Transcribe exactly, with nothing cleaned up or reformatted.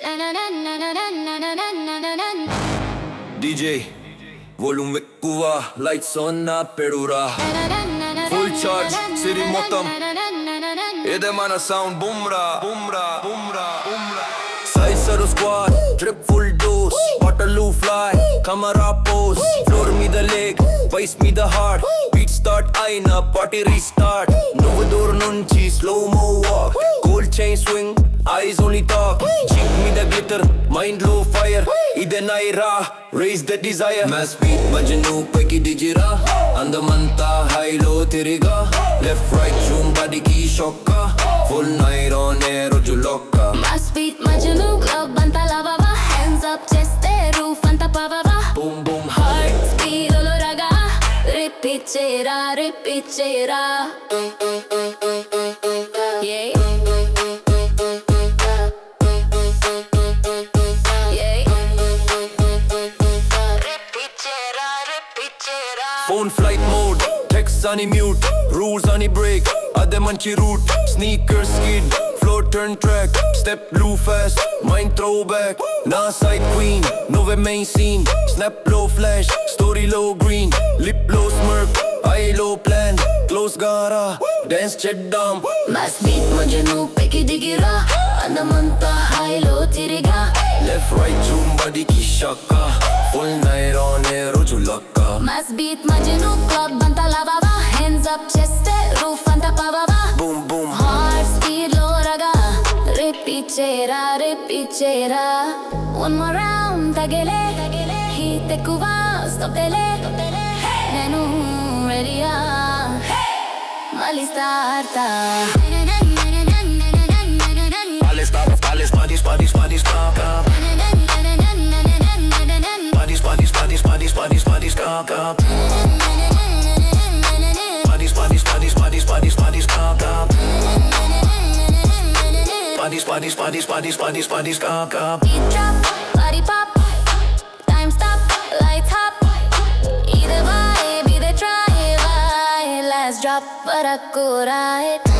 D J, volume ఎక్కువ, lights on నా పెడురా. Full charge, city మొత్తం ఏదేమైనా sound Bumrah Bumrah Bumrah Bumrah. Saisaro squad, trip full dose, bottle fly, camera pose, floor మీద leg, voice మీద heart, beat start అయినా party restart. నువ్వు దూరం నుంచి slow mo walk, gold chain swing, eyes only talk, cheek మీద glitter, mind low fire. ఇదే Naira, raise the desire. Mass beat Majnu పైకి దిగిరా, అందమంతా high low తిరిగా, left right zoom bodyకి షొక్క, full night on air రోజు లొక్క. Mass beat మజను club అంతా లవవా, hands up చేస్తే roof అంతా పవవా, boom boom heart speed లో రగా, repeat చేయరా repeat చేయరా. Yeah. Phone flight mode, text on mute, rules on break, ade manchi route, sneakers skid, floor turn track, step blue fast, mind throwback, na side queen, nove main scene, snap low flash, story low green, lip low smirk, eye low plan, close gara, dance chet down. Mass beat Majnu పైకి దిగిరా, అందమంతా high లో తిరిగా, left right zoom bodyకి షొక్క, full night on air రోజు లొక్క. Mass beat Majnu club అంతా లవవా, hands up చేస్తే roof అంతా పవవా, boom boom heart speed లో రగా, repeat చేయరా repeat చేయరా. One more round తగిలే, heat ఎక్కువ stop తేలే, నేను readyయా మళ్ళీ start ఆ. Alles stop, alles party, party, party, stop, stop. Party, party, party, party, party, party, stop, stop. Party, party, party, party, party, party, stop, stop. Party, party, party, party, party, party, stop, stop. Beat drop, body pop, time stop, lights up. Either vibe, either try, vibe. Last drop, but I could ride.